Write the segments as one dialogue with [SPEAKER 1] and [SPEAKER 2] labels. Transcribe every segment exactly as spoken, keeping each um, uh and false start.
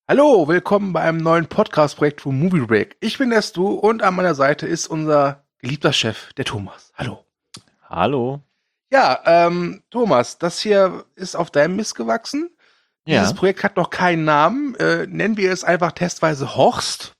[SPEAKER 1] Hallo, willkommen bei einem neuen Podcast-Projekt von Movie Break. Ich bin der Stu und an meiner Seite ist unser geliebter Chef, der Thomas. Hallo.
[SPEAKER 2] Hallo.
[SPEAKER 1] Ja, ähm, Thomas, das hier ist auf deinem Mist gewachsen. Dieses
[SPEAKER 2] Ja,
[SPEAKER 1] Projekt hat noch keinen Namen. Äh, nennen wir es einfach testweise Horst.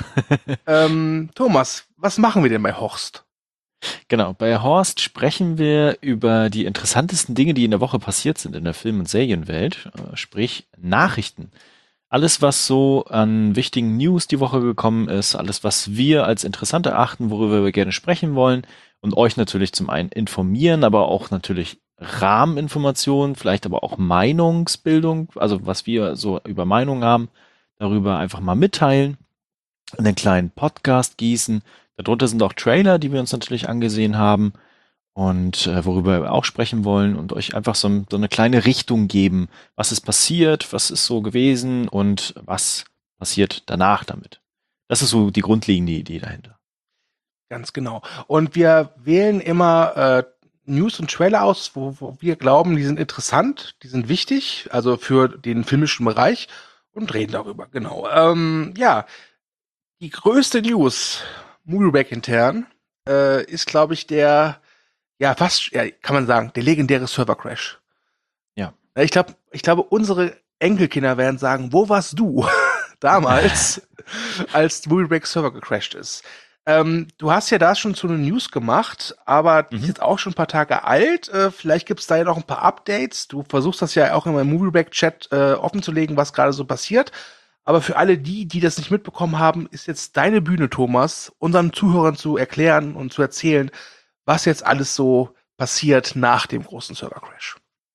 [SPEAKER 1] Ähm, Thomas, was machen wir denn bei Horst?
[SPEAKER 2] genau. Bei Horst sprechen wir über die interessantesten Dinge, die in der Woche passiert sind in der Film- und Serienwelt, äh, sprich Nachrichten. Alles, was so an wichtigen News die Woche gekommen ist, alles, was wir als interessant erachten, worüber wir gerne sprechen wollen und euch natürlich zum einen informieren, aber auch natürlich Rahmeninformationen, vielleicht aber auch Meinungsbildung, also was wir so über Meinungen haben, darüber einfach mal mitteilen, in einen kleinen Podcast gießen. Darunter sind auch Trailer, die wir uns natürlich angesehen haben und äh, worüber wir auch sprechen wollen und euch einfach so, ein- so eine kleine Richtung geben. Was ist passiert, was ist so gewesen und was passiert danach damit. Das ist so die grundlegende Idee dahinter.
[SPEAKER 1] Ganz genau. Und wir wählen immer äh, News und Trailer aus, wo, wo wir glauben, die sind interessant, die sind wichtig, also für den filmischen Bereich und reden darüber. Genau. Ähm, ja, die größte News, Movieback intern, äh, ist, glaube ich, der, ja, fast, ja, kann man sagen, der legendäre Server-Crash.
[SPEAKER 2] Ja.
[SPEAKER 1] Ja, Ich glaube, ich glaube, unsere Enkelkinder werden sagen, wo warst du damals, als Movieback Server gecrashed ist? Ähm, du hast ja da schon so eine News gemacht, aber die ist
[SPEAKER 2] Mhm.
[SPEAKER 1] jetzt auch schon ein paar Tage alt. Äh, vielleicht gibt es da ja noch ein paar Updates. Du versuchst das ja auch in meinem Movieback-Chat äh, offenzulegen, was gerade so passiert. Aber für alle die, die das nicht mitbekommen haben, ist jetzt deine Bühne, Thomas, unseren Zuhörern zu erklären und zu erzählen, was jetzt alles so passiert nach dem großen Server-Crash.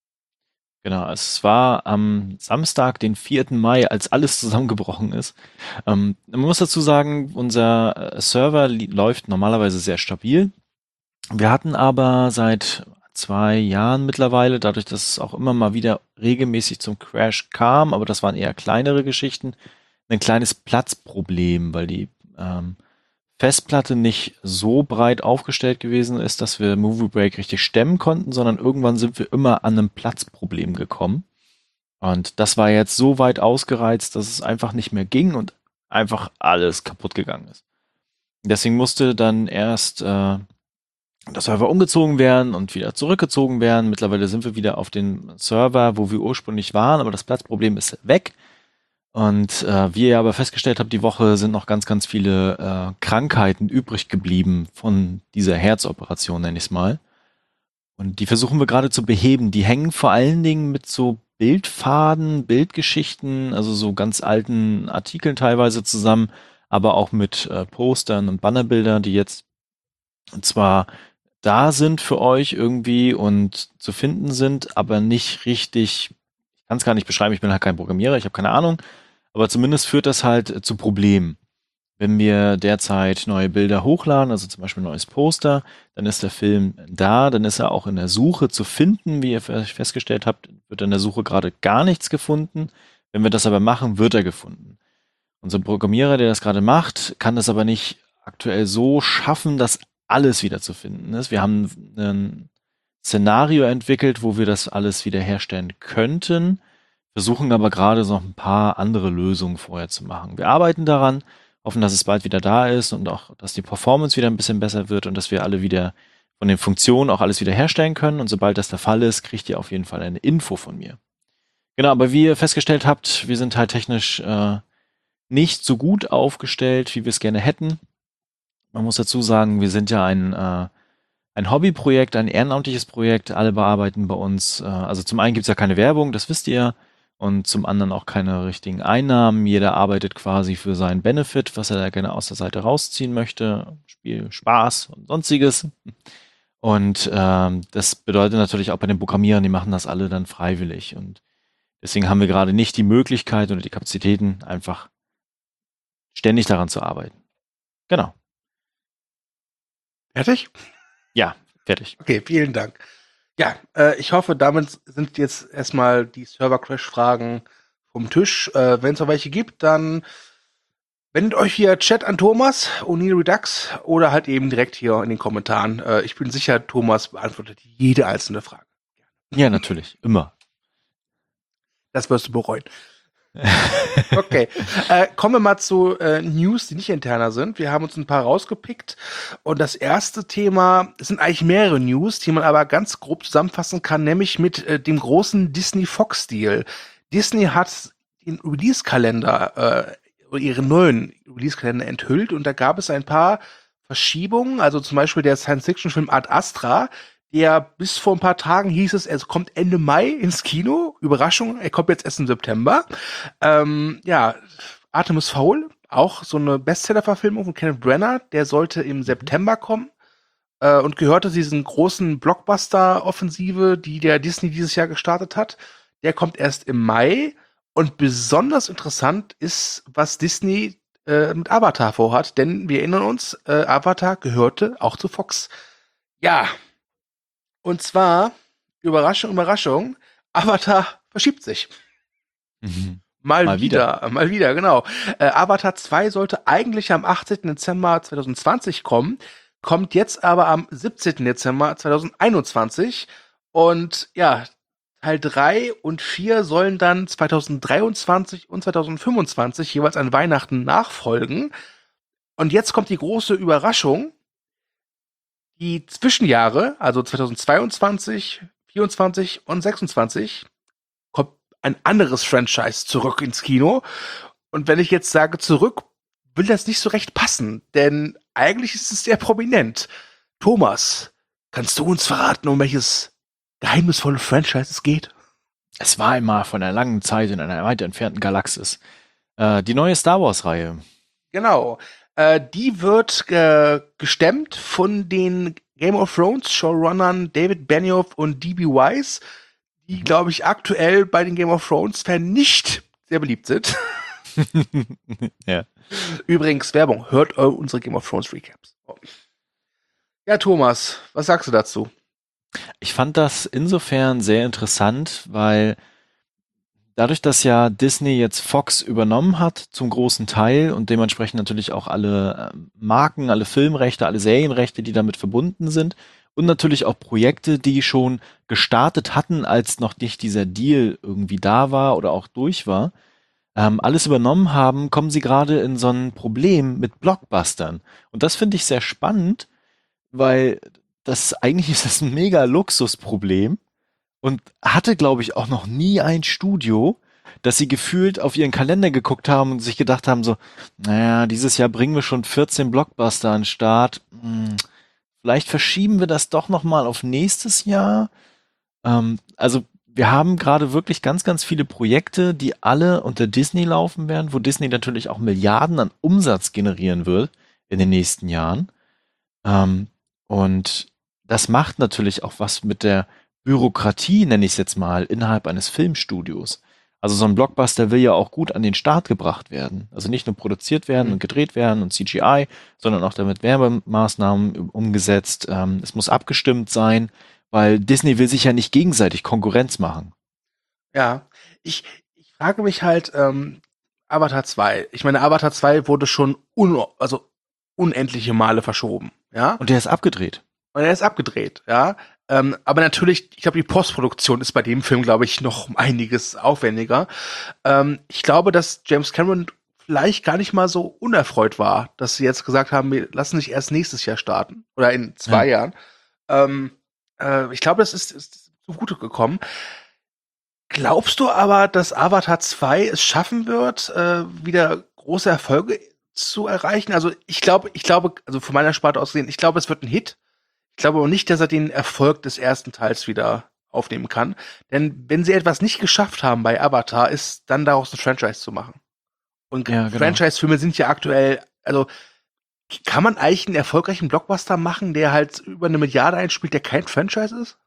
[SPEAKER 2] Genau, es war am Samstag, den vierten Mai, als alles zusammengebrochen ist. Ähm, man muss dazu sagen, unser äh, Server li- läuft normalerweise sehr stabil. Wir hatten aber seit zwei Jahren mittlerweile, dadurch, dass es auch immer mal wieder regelmäßig zum Crash kam, aber das waren eher kleinere Geschichten, ein kleines Platzproblem, weil die ähm, Festplatte nicht so breit aufgestellt gewesen ist, dass wir Movie Break richtig stemmen konnten, sondern irgendwann sind wir immer an einem Platzproblem gekommen. Und das war jetzt so weit ausgereizt, dass es einfach nicht mehr ging und einfach alles kaputt gegangen ist. Deswegen musste dann erst äh, der Server umgezogen werden und wieder zurückgezogen werden. Mittlerweile sind wir wieder auf den Server, wo wir ursprünglich waren, aber das Platzproblem ist weg. Und äh, wie ihr aber festgestellt habt, die Woche sind noch ganz, ganz viele äh, Krankheiten übrig geblieben von dieser Herzoperation, nenne ich es mal. Und die versuchen wir gerade zu beheben. Die hängen vor allen Dingen mit so Bildfaden, Bildgeschichten, also so ganz alten Artikeln teilweise zusammen, aber auch mit äh, Postern und Bannerbildern, die jetzt zwar da sind für euch irgendwie und zu finden sind, aber nicht richtig, ich kann es gar nicht beschreiben, ich bin halt kein Programmierer, ich habe keine Ahnung, aber zumindest führt das halt zu Problemen. Wenn wir derzeit neue Bilder hochladen, also zum Beispiel ein neues Poster, dann ist der Film da, dann ist er auch in der Suche zu finden. Wie ihr festgestellt habt, wird in der Suche gerade gar nichts gefunden. Wenn wir das aber machen, wird er gefunden. Unser Programmierer, der das gerade macht, kann das aber nicht aktuell so schaffen, dass alles wieder zu finden ist. Wir haben ein Szenario entwickelt, wo wir das alles wiederherstellen könnten, versuchen aber gerade so noch ein paar andere Lösungen vorher zu machen. Wir arbeiten daran, hoffen, dass es bald wieder da ist und auch, dass die Performance wieder ein bisschen besser wird und dass wir alle wieder von den Funktionen auch alles wieder herstellen können. Und sobald das der Fall ist, kriegt ihr auf jeden Fall eine Info von mir. Genau, aber wie ihr festgestellt habt, wir sind halt technisch äh, nicht so gut aufgestellt, wie wir es gerne hätten. Man muss dazu sagen, wir sind ja ein, äh, ein Hobbyprojekt, ein ehrenamtliches Projekt. Alle bearbeiten bei uns. Äh, also zum einen gibt es ja keine Werbung, das wisst ihr. Und zum anderen auch keine richtigen Einnahmen. Jeder arbeitet quasi für seinen Benefit, was er da gerne aus der Seite rausziehen möchte. Spiel, Spaß und sonstiges. Und ähm, das bedeutet natürlich auch bei den Programmierern, die machen das alle dann freiwillig. Und deswegen haben wir gerade nicht die Möglichkeit oder die Kapazitäten, einfach ständig daran zu arbeiten. Genau.
[SPEAKER 1] Fertig?
[SPEAKER 2] Ja, fertig.
[SPEAKER 1] Okay, vielen Dank. Ja, äh, ich hoffe, damit sind jetzt erstmal die Server-Crash-Fragen vom Tisch. Äh, Wenn es noch welche gibt, dann wendet euch via Chat an Thomas, O'Neill Redux, oder halt eben direkt hier in den Kommentaren. Äh, ich bin sicher, Thomas beantwortet jede einzelne Frage.
[SPEAKER 2] Ja, natürlich. Immer.
[SPEAKER 1] Das wirst du bereuen. Okay, äh, kommen wir mal zu äh, News, die nicht interner sind. Wir haben uns ein paar rausgepickt und das erste Thema, es sind eigentlich mehrere News, die man aber ganz grob zusammenfassen kann, nämlich mit äh, dem großen Disney-Fox-Deal. Disney hat den Release-Kalender, äh, ihren neuen Release-Kalender enthüllt und da gab es ein paar Verschiebungen, also zum Beispiel der Science-Fiction-Film Ad Astra, der bis vor ein paar Tagen hieß es, er kommt Ende Mai ins Kino. Überraschung, er kommt jetzt erst im September. Ähm, ja, Artemis Fowl, auch so eine Bestseller-Verfilmung von Kenneth Branagh, der sollte im September kommen äh, und gehörte zu diesen großen Blockbuster-Offensive, die der Disney dieses Jahr gestartet hat. Der kommt erst im Mai und besonders interessant ist, was Disney äh, mit Avatar vorhat, denn wir erinnern uns, äh, Avatar gehörte auch zu Fox. Ja, und zwar, Überraschung, Überraschung, Avatar verschiebt sich.
[SPEAKER 2] Mhm.
[SPEAKER 1] Mal,
[SPEAKER 2] Mal
[SPEAKER 1] wieder,
[SPEAKER 2] wieder.
[SPEAKER 1] mal wieder, genau. Äh, Avatar zwei sollte eigentlich am achtzehnten Dezember zweitausendzwanzig kommen, kommt jetzt aber am siebzehnten Dezember zweitausendeinundzwanzig. Und ja, Teil drei und vier sollen dann zweitausenddreiundzwanzig und zweitausendfünfundzwanzig jeweils an Weihnachten nachfolgen. Und jetzt kommt die große Überraschung. Die Zwischenjahre, also zweitausendzweiundzwanzig, vierundzwanzig und sechsundzwanzig, kommt ein anderes Franchise zurück ins Kino. Und wenn ich jetzt sage zurück, will das nicht so recht passen, denn eigentlich ist es sehr prominent. Thomas, kannst du uns verraten, um welches geheimnisvolle Franchise es geht?
[SPEAKER 2] Es war einmal von einer langen Zeit in einer weit entfernten Galaxis. Äh, die neue Star Wars-Reihe.
[SPEAKER 1] Genau. Äh, die wird äh, gestemmt von den Game of Thrones Showrunnern David Benioff und D B. Weiss, die, glaube ich, aktuell bei den Game of Thrones-Fans nicht sehr beliebt sind.
[SPEAKER 2] Ja.
[SPEAKER 1] Übrigens, Werbung, hört äh, unsere Game of Thrones Recaps. Oh. Ja, Thomas, was sagst du dazu?
[SPEAKER 2] Ich fand das insofern sehr interessant, weil dadurch, dass ja Disney jetzt Fox übernommen hat zum großen Teil und dementsprechend natürlich auch alle äh, Marken, alle Filmrechte, alle Serienrechte, die damit verbunden sind und natürlich auch Projekte, die schon gestartet hatten, als noch nicht dieser Deal irgendwie da war oder auch durch war, ähm, alles übernommen haben, kommen sie gerade in so ein Problem mit Blockbustern. Und das finde ich sehr spannend, weil das eigentlich ist das ein mega Luxusproblem und hatte, glaube ich, auch noch nie ein Studio, dass sie gefühlt auf ihren Kalender geguckt haben und sich gedacht haben so, naja, dieses Jahr bringen wir schon vierzehn Blockbuster an den Start. Hm, vielleicht verschieben wir das doch noch mal auf nächstes Jahr. Ähm, also wir haben gerade wirklich ganz, ganz viele Projekte, die alle unter Disney laufen werden, wo Disney natürlich auch Milliarden an Umsatz generieren wird in den nächsten Jahren. Ähm, und das macht natürlich auch was mit der Bürokratie, nenne ich es jetzt mal, innerhalb eines Filmstudios. Also so ein Blockbuster will ja auch gut an den Start gebracht werden. Also nicht nur produziert werden und gedreht werden und C G I, sondern auch damit Werbemaßnahmen umgesetzt. Ähm, es muss abgestimmt sein, weil Disney will sich ja nicht gegenseitig Konkurrenz machen.
[SPEAKER 1] Ja, ich, ich frage mich halt, ähm, Avatar zwei. Ich meine, Avatar zwei wurde schon un also unendliche Male verschoben, ja?
[SPEAKER 2] Und der ist abgedreht.
[SPEAKER 1] Und er ist abgedreht, ja. Ähm, aber natürlich, ich glaube, die Postproduktion ist bei dem Film, glaube ich, noch um einiges aufwendiger. Ähm, ich glaube, dass James Cameron vielleicht gar nicht mal so unerfreut war, dass sie jetzt gesagt haben, wir lassen sich erst nächstes Jahr starten oder in zwei
[SPEAKER 2] Ja.
[SPEAKER 1] Jahren. Ähm, äh, ich glaube, das ist, ist zugute gekommen. Glaubst du aber, dass Avatar zwei es schaffen wird, äh, wieder große Erfolge zu erreichen? Also ich glaube, ich glaube, also von meiner Sparte aus gesehen, ich glaube, es wird ein Hit. Ich glaube aber nicht, dass er den Erfolg des ersten Teils wieder aufnehmen kann. Denn wenn sie etwas nicht geschafft haben bei Avatar, ist dann daraus ein Franchise zu machen. Und
[SPEAKER 2] Ja, genau.
[SPEAKER 1] Franchise-Filme sind ja aktuell, also kann man eigentlich einen erfolgreichen Blockbuster machen, der halt über eine Milliarde einspielt, der kein Franchise ist?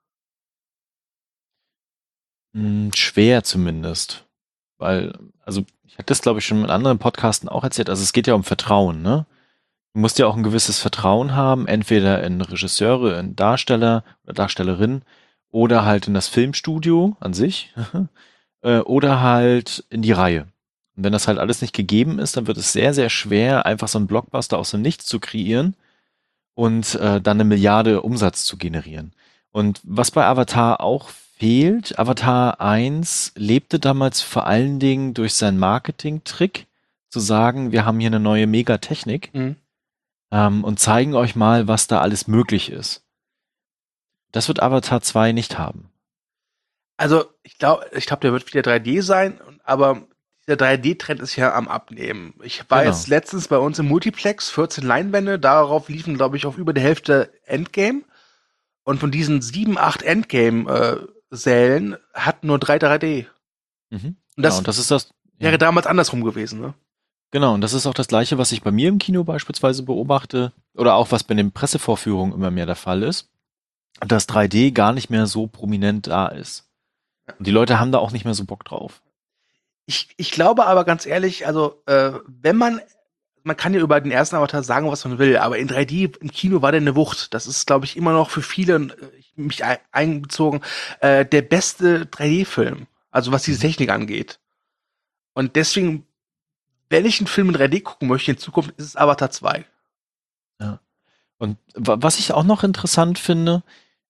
[SPEAKER 2] Hm, schwer zumindest. Weil, also ich hatte das, glaube ich, schon in anderen Podcasten auch erzählt. Also es geht ja um Vertrauen, ne? Du musst ja auch ein gewisses Vertrauen haben, entweder in Regisseure, in Darsteller oder Darstellerin oder halt in das Filmstudio an sich äh, oder halt in die Reihe. Und wenn das halt alles nicht gegeben ist, dann wird es sehr, sehr schwer, einfach so einen Blockbuster aus dem Nichts zu kreieren und äh, dann eine Milliarde Umsatz zu generieren. Und was bei Avatar auch fehlt. Avatar eins lebte damals vor allen Dingen durch seinen Marketing-Trick, zu sagen, wir haben hier eine neue Megatechnik
[SPEAKER 1] Mhm.
[SPEAKER 2] ähm, und zeigen euch mal, was da alles möglich ist. Das wird Avatar zwei nicht haben.
[SPEAKER 1] Also, ich glaube, ich glaube, der wird wieder drei D sein, aber dieser drei D-Trend ist ja am Abnehmen. Ich war
[SPEAKER 2] Genau.
[SPEAKER 1] jetzt letztens bei uns im Multiplex, vierzehn Leinwände, darauf liefen, glaube ich, auf über die Hälfte Endgame. Und von diesen sieben, acht Endgame-Sälen hatten nur drei drei D.
[SPEAKER 2] Mhm.
[SPEAKER 1] Und
[SPEAKER 2] Genau,
[SPEAKER 1] das
[SPEAKER 2] und das ist das.
[SPEAKER 1] wäre
[SPEAKER 2] Ja.
[SPEAKER 1] damals andersrum gewesen, ne?
[SPEAKER 2] Genau, und das ist auch das Gleiche, was ich bei mir im Kino beispielsweise beobachte, oder auch was bei den Pressevorführungen immer mehr der Fall ist, dass drei D gar nicht mehr so prominent da ist. Und die Leute haben da auch nicht mehr so Bock drauf.
[SPEAKER 1] Ich, ich glaube aber ganz ehrlich, also, äh, wenn man, man kann ja über den ersten Avatar sagen, was man will, aber in drei D im Kino war der eine Wucht. Das ist, glaube ich, immer noch für viele, äh, ich- mich ein- einbezogen, äh, der beste drei D-Film. Also, was diese
[SPEAKER 2] Mhm.
[SPEAKER 1] Technik angeht. Und deswegen, wenn ich einen Film in drei D gucken möchte in Zukunft, ist es Avatar zwei.
[SPEAKER 2] Ja. Und wa- was ich auch noch interessant finde,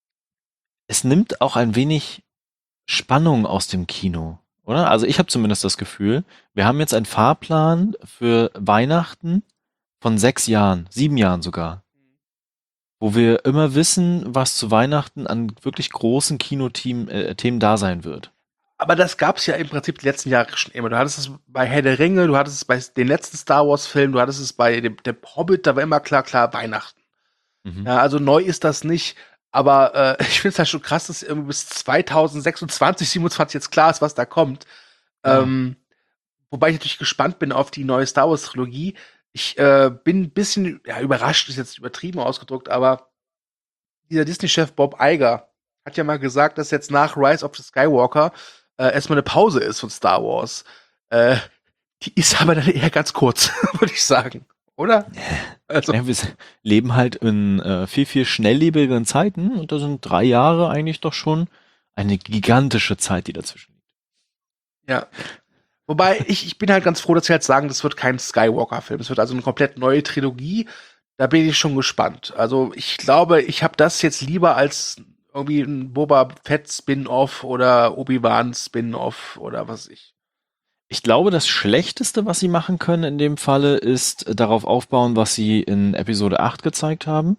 [SPEAKER 2] es nimmt auch ein wenig Spannung aus dem Kino, oder? Also ich habe zumindest das Gefühl, wir haben jetzt einen Fahrplan für Weihnachten von sechs Jahren, sieben Jahren sogar, wo wir immer wissen, was zu Weihnachten an wirklich großen Kinothemen äh, Themen da sein wird.
[SPEAKER 1] Aber das gab's ja im Prinzip die letzten Jahre schon immer. Du hattest es bei Herr der Ringe, du hattest es bei den letzten Star Wars-Filmen, du hattest es bei dem der Hobbit, da war immer klar, klar, Weihnachten.
[SPEAKER 2] Mhm.
[SPEAKER 1] Ja, also neu ist das nicht. Aber äh, ich finde es halt schon krass, dass irgendwie bis zwanzig sechsundzwanzig, siebenundzwanzig jetzt klar ist, was da kommt.
[SPEAKER 2] Ja.
[SPEAKER 1] Ähm, wobei ich natürlich gespannt bin auf die neue Star Wars Trilogie. Ich äh, bin ein bisschen, ja, überrascht, ist jetzt übertrieben ausgedrückt, aber dieser Disney-Chef Bob Iger hat ja mal gesagt, dass jetzt nach Rise of the Skywalker äh, erstmal eine Pause ist von Star Wars. Äh, die ist aber dann eher ganz kurz, würde ich sagen. Oder? Also,
[SPEAKER 2] Ja, wir s- leben halt in äh, viel, viel schnelllebigeren Zeiten und da sind drei Jahre eigentlich doch schon eine gigantische Zeit, die dazwischen liegt.
[SPEAKER 1] ja. Wobei, ich, ich bin halt ganz froh, dass sie halt sagen, das wird kein Skywalker-Film. Es wird also eine komplett neue Trilogie. Da bin ich schon gespannt. Also, ich glaube, ich habe das jetzt lieber als irgendwie ein Boba Fett Spin-off oder Obi-Wan Spin-off oder was weiß ich.
[SPEAKER 2] Ich glaube, das Schlechteste, was sie machen können in dem Falle, ist äh, darauf aufbauen, was sie in Episode acht gezeigt haben.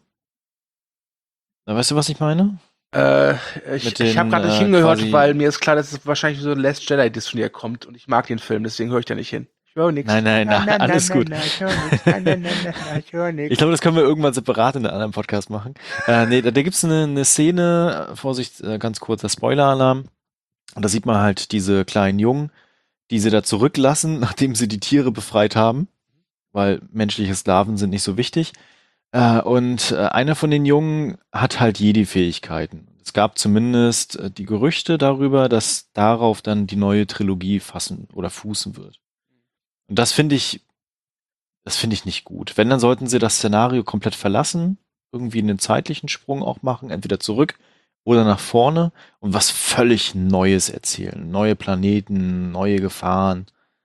[SPEAKER 2] Na, weißt du, was ich meine?
[SPEAKER 1] Äh,
[SPEAKER 2] Mit
[SPEAKER 1] ich ich habe
[SPEAKER 2] den
[SPEAKER 1] gerade nicht
[SPEAKER 2] äh,
[SPEAKER 1] hingehört,
[SPEAKER 2] quasi.
[SPEAKER 1] weil mir ist klar, dass es wahrscheinlich so ein Last Jedi Disc von dir kommt und ich mag den Film, deswegen höre ich da nicht hin. Ich höre nichts.
[SPEAKER 2] Nein, nein, nein, alles gut.
[SPEAKER 1] ich höre nichts. Nein, nein, nein, nein, nein, ich höre
[SPEAKER 2] Ich
[SPEAKER 1] nichts.
[SPEAKER 2] glaube, das können wir irgendwann separat in einem anderen Podcast machen. Äh, nee, da, da gibt's eine, eine Szene, äh, Vorsicht, äh, ganz kurzer Spoiler-Alarm. Und da sieht man halt diese kleinen Jungen, die sie da zurücklassen, nachdem sie die Tiere befreit haben, weil menschliche Sklaven sind nicht so wichtig. Äh, und äh, einer von den Jungen hat halt Jedi-Fähigkeiten. Es gab zumindest äh, die Gerüchte darüber, dass darauf dann die neue Trilogie fassen oder fußen wird. Und das finde ich, das finde ich nicht gut. Wenn, dann sollten sie das Szenario komplett verlassen, irgendwie einen zeitlichen Sprung auch machen, entweder zurück oder nach vorne und was völlig Neues erzählen. Neue Planeten, neue Gefahren.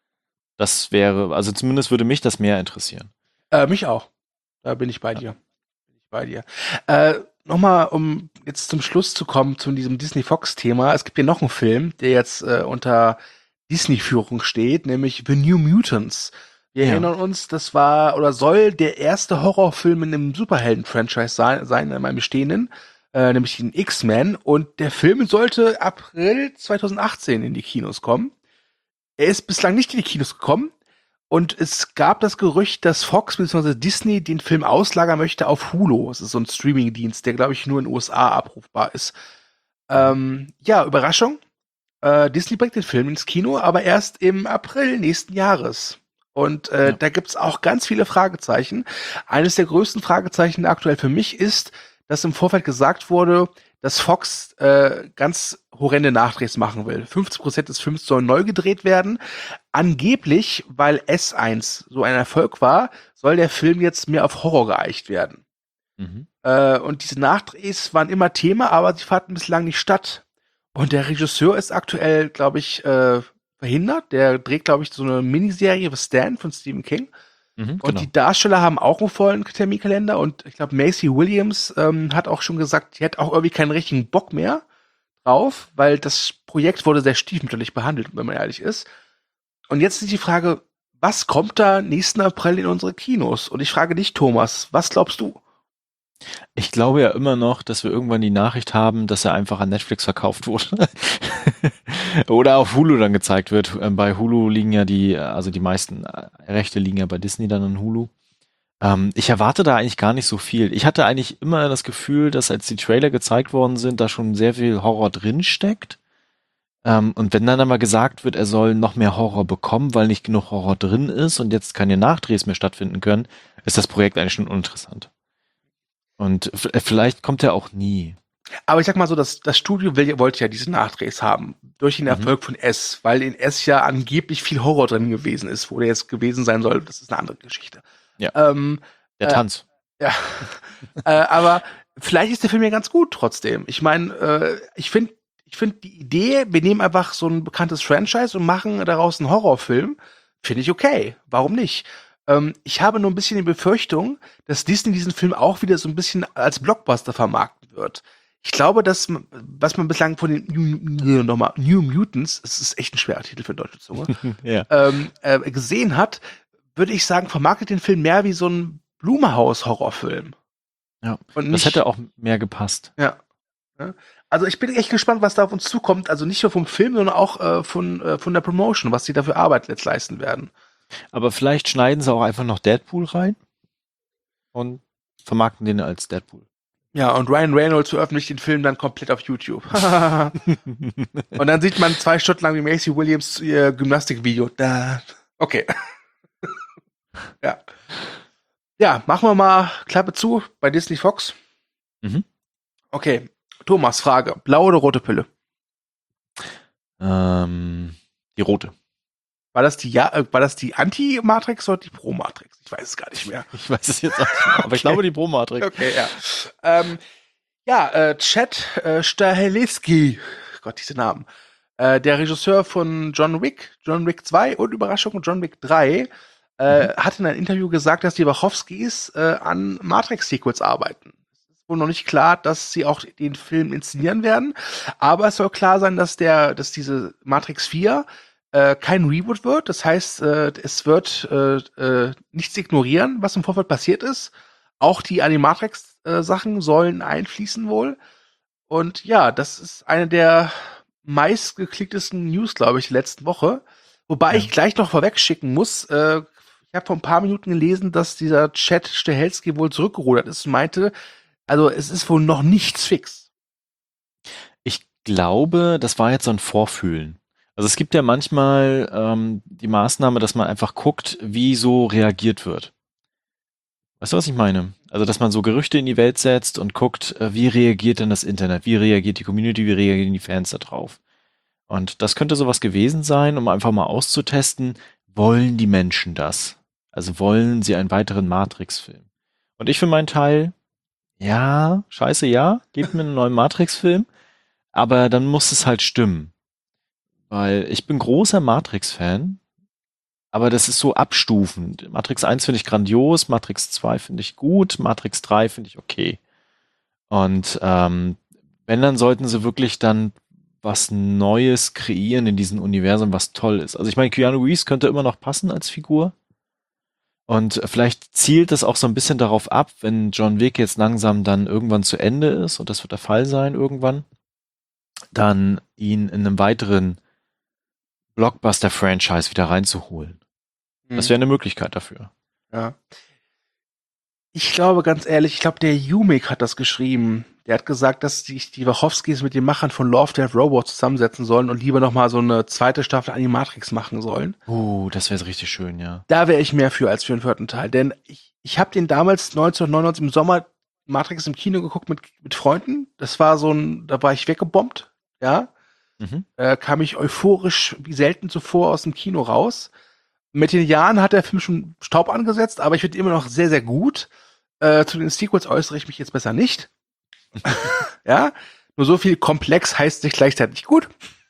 [SPEAKER 2] Das wäre, also zumindest würde mich das mehr interessieren.
[SPEAKER 1] Äh, mich auch. Da bin ich bei
[SPEAKER 2] Ja.
[SPEAKER 1] dir. Bin ich bei dir. Äh, nochmal, um jetzt zum Schluss zu kommen zu diesem Disney-Fox-Thema. Es gibt hier noch einen Film, der jetzt äh, unter Disney-Führung steht, nämlich The New Mutants. Wir
[SPEAKER 2] Ja.
[SPEAKER 1] erinnern uns, das war oder soll der erste Horrorfilm in einem Superhelden-Franchise sein, sein in meinem bestehenden, äh, nämlich den X-Men. Und der Film sollte April zwanzig achtzehn in die Kinos kommen. Er ist bislang nicht in die Kinos gekommen. Und es gab das Gerücht, dass Fox bzw. Disney den Film auslagern möchte auf Hulu. Es ist so ein Streaming-Dienst, der, glaube ich, nur in den U S A abrufbar ist. Ähm, ja, Überraschung. Äh, Disney bringt den Film ins Kino, aber erst im April nächsten Jahres. Und äh,
[SPEAKER 2] Ja.
[SPEAKER 1] da gibt's auch ganz viele Fragezeichen. Eines der größten Fragezeichen aktuell für mich ist, dass im Vorfeld gesagt wurde, dass Fox äh, ganz horrende Nachdrehs machen will. fünfzig Prozent des Films sollen neu gedreht werden. Angeblich, weil S eins so ein Erfolg war, soll der Film jetzt mehr auf Horror geeicht werden.
[SPEAKER 2] Mhm.
[SPEAKER 1] Äh, und diese Nachdrehs waren immer Thema, aber sie fanden bislang nicht statt. Und der Regisseur ist aktuell, glaube ich, äh, verhindert. Der dreht, glaube ich, so eine Miniserie The Stand von Stephen King.
[SPEAKER 2] Mhm,
[SPEAKER 1] Und
[SPEAKER 2] genau.
[SPEAKER 1] die Darsteller haben auch einen vollen Terminkalender. Und ich glaube, Macy Williams ähm, hat auch schon gesagt, die hat auch irgendwie keinen richtigen Bock mehr drauf, weil das Projekt wurde sehr stiefmütterlich behandelt, wenn man ehrlich ist. Und jetzt ist die Frage, was kommt da nächsten April in unsere Kinos? Und ich frage dich, Thomas, was glaubst du?
[SPEAKER 2] Ich glaube ja immer noch, dass wir irgendwann die Nachricht haben, dass er einfach an Netflix verkauft wurde. Oder auf Hulu dann gezeigt wird. Ähm, Bei Hulu liegen ja die, also die meisten äh, Rechte liegen ja bei Disney dann an Hulu. Ähm, ich erwarte da eigentlich gar nicht so viel. Ich hatte eigentlich immer das Gefühl, dass als die Trailer gezeigt worden sind, da schon sehr viel Horror drin steckt. Ähm, und wenn dann einmal gesagt wird, er soll noch mehr Horror bekommen, weil nicht genug Horror drin ist und jetzt keine Nachdrehs mehr stattfinden können, ist das Projekt eigentlich schon uninteressant. Und v- vielleicht kommt er auch nie.
[SPEAKER 1] Aber ich sag mal so, das, das Studio will, wollte ja diese Nachdrehs haben. Durch den
[SPEAKER 2] Mhm.
[SPEAKER 1] Erfolg von S, weil in S ja angeblich viel Horror drin gewesen ist. Wo der jetzt gewesen sein soll, das ist eine andere Geschichte.
[SPEAKER 2] Ja,
[SPEAKER 1] Ähm,
[SPEAKER 2] der
[SPEAKER 1] äh,
[SPEAKER 2] Tanz.
[SPEAKER 1] ja. äh, aber vielleicht ist der Film ja ganz gut trotzdem. Ich meine, äh, ich finde ich finde die Idee, wir nehmen einfach so ein bekanntes Franchise und machen daraus einen Horrorfilm, finde ich okay. Warum nicht? Ähm, ich habe nur ein bisschen die Befürchtung, dass Disney diesen Film auch wieder so ein bisschen als Blockbuster vermarkten wird. Ich glaube, dass m- was man bislang von den New, nochmal, New Mutants, es ist echt ein schwerer Titel für deutsche Zunge,
[SPEAKER 2] Ja.
[SPEAKER 1] ähm, äh, gesehen hat, würde ich sagen, vermarktet den Film mehr wie so ein Blumhaus-Horrorfilm.
[SPEAKER 2] Ja.
[SPEAKER 1] Und
[SPEAKER 2] Das hätte
[SPEAKER 1] nicht,
[SPEAKER 2] auch mehr gepasst.
[SPEAKER 1] ja. Ne? Also ich bin echt gespannt, was da auf uns zukommt. Also nicht nur vom Film, sondern auch äh, von, äh, von der Promotion, was sie dafür Arbeit jetzt leisten werden.
[SPEAKER 2] Aber vielleicht schneiden sie auch einfach noch Deadpool rein und vermarkten den als Deadpool.
[SPEAKER 1] Ja, und Ryan Reynolds veröffentlicht den Film dann komplett auf YouTube. Und dann sieht man zwei Stunden lang wie Macy Williams ihr Gymnastikvideo. Da. Okay. Ja. Ja, machen wir mal Klappe zu bei Disney Fox.
[SPEAKER 2] Mhm.
[SPEAKER 1] Okay. Thomas, Frage. Blaue oder rote Pille?
[SPEAKER 2] Ähm, die rote.
[SPEAKER 1] War das die, ja, äh, war das die Anti-Matrix oder die Pro-Matrix? Ich weiß es gar nicht mehr.
[SPEAKER 2] Ich weiß es jetzt auch nicht mehr, aber
[SPEAKER 1] Okay.
[SPEAKER 2] ich glaube die Pro-Matrix.
[SPEAKER 1] Okay, ja. Ähm, ja, äh, Chad äh, Stahelski, Gott, diese Namen. Äh, der Regisseur von John Wick, John Wick zwei und Überraschung John Wick drei, äh,
[SPEAKER 2] Mhm.
[SPEAKER 1] hat in einem Interview gesagt, dass die Wachowskis äh, an Matrix-Sequels arbeiten. Es ist wohl noch nicht klar, dass sie auch den Film inszenieren werden, aber es soll klar sein, dass der, dass diese Matrix vier äh, kein Reboot wird. Das heißt, äh, es wird äh, äh, nichts ignorieren, was im Vorfeld passiert ist. Auch die Animatrix-Sachen sollen einfließen wohl. Und ja, das ist eine der meistgeklicktesten News, glaube ich, der letzten Woche. Wobei
[SPEAKER 2] Ja.
[SPEAKER 1] ich gleich noch vorweg schicken muss, äh, ich habe vor ein paar Minuten gelesen, dass dieser Chad Stahelski wohl zurückgerudert ist und meinte, also es ist wohl noch nichts fix.
[SPEAKER 2] Ich glaube, das war jetzt so ein Vorfühlen. Also es gibt ja manchmal ähm, die Maßnahme, dass man einfach guckt, wie so reagiert wird. Weißt du, was ich meine? Also, dass man so Gerüchte in die Welt setzt und guckt, äh, wie reagiert denn das Internet? Wie reagiert die Community? Wie reagieren die Fans da drauf? Und das könnte sowas gewesen sein, um einfach mal auszutesten, wollen die Menschen das? Also wollen sie einen weiteren Matrix-Film? Und ich für meinen Teil, ja, scheiße, ja, gebt mir einen neuen Matrix-Film, aber dann muss es halt stimmen. Weil ich bin großer Matrix-Fan, aber das ist so abstufend. Matrix eins finde ich grandios, Matrix zwei finde ich gut, Matrix drei finde ich okay. Und ähm, wenn, dann sollten sie wirklich dann was Neues kreieren in diesem Universum, was toll ist. Also ich meine, Keanu Reeves könnte immer noch passen als Figur. Und vielleicht zielt das auch so ein bisschen darauf ab, wenn John Wick jetzt langsam dann irgendwann zu Ende ist, und das wird der Fall sein irgendwann, dann ihn in einem weiteren Blockbuster-Franchise wieder reinzuholen. Das wäre eine Möglichkeit dafür.
[SPEAKER 1] Ja. Ich glaube, ganz ehrlich, ich glaube, der Umik hat das geschrieben. Der hat gesagt, dass sich die Wachowskis mit den Machern von Love, Death, Robots zusammensetzen sollen und lieber noch mal so eine zweite Staffel Animatrix machen sollen.
[SPEAKER 2] Oh, das wäre richtig schön, ja.
[SPEAKER 1] Da wäre ich mehr für als für den vierten Teil. Denn ich, ich habe den damals neunzehnhundertneunundneunzig im Sommer Matrix im Kino geguckt mit, mit Freunden. Das war so ein, da war ich weggebombt, ja.
[SPEAKER 2] Mhm.
[SPEAKER 1] Äh, kam ich euphorisch wie selten zuvor aus dem Kino raus. Mit den Jahren hat der Film schon Staub angesetzt, aber ich finde ihn immer noch sehr, sehr gut. Äh, zu den Sequels äußere ich mich jetzt besser nicht. Ja, nur so viel komplex heißt nicht gleichzeitig gut.